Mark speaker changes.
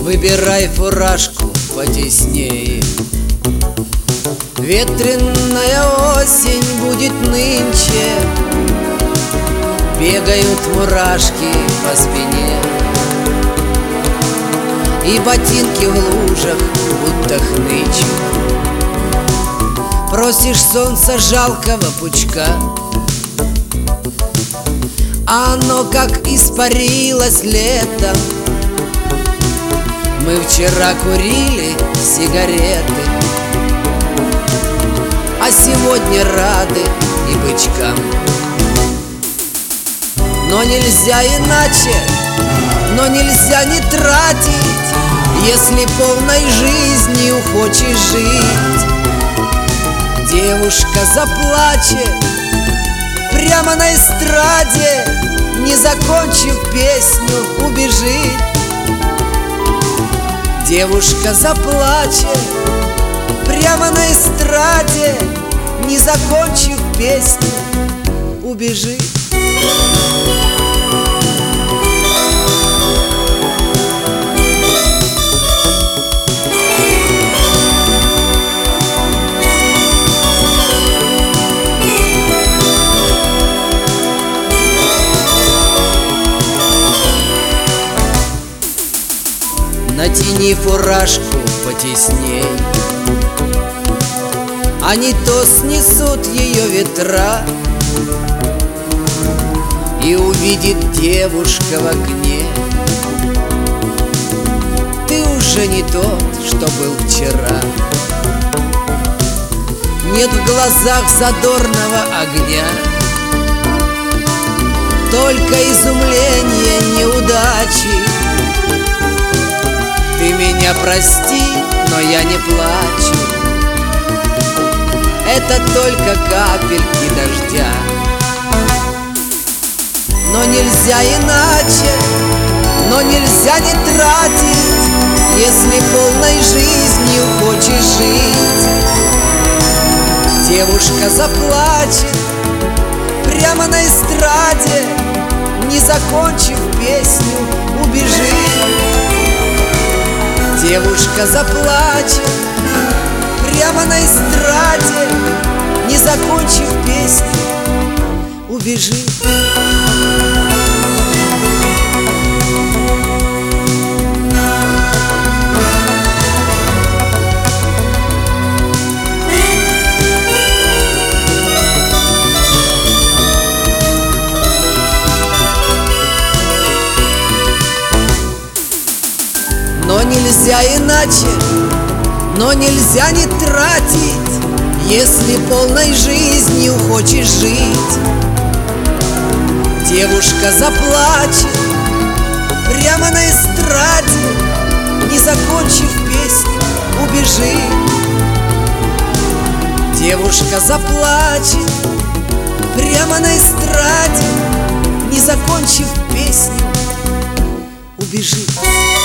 Speaker 1: Выбирай фуражку потеснее. Ветреная осень будет нынче, бегают мурашки по спине, и ботинки в лужах будто хнычут. Просишь солнца жалкого пучка, а оно как испарилось летом. Мы вчера курили сигареты, а сегодня рады и бычкам. Но нельзя иначе, но нельзя не тратить, если полной жизнью хочешь жить. Девушка заплачет прямо на эстраде, не закончив песню, убежит. Девушка заплачет прямо на эстраде, не закончив песню, убежит. Натяни фуражку потесней, а не то снесут ее ветра, и увидит девушка в окне: ты уже не тот, что был вчера. Нет в глазах задорного огня, только изумление неудачи. Ты меня прости, но я не плачу, это только капельки дождя. Но нельзя иначе, но нельзя не тратить, если полной жизнью хочешь жить. Девушка заплачет прямо на эстраде, не закончив песню, убежит. Девушка заплачет прямо на эстраде, не закончив песню, убежит. Но нельзя иначе, но нельзя не тратить, если полной жизнью хочешь жить. Девушка заплачет прямо на эстраде, не закончив песню, убежит. Девушка заплачет прямо на эстраде, не закончив песню, убежит.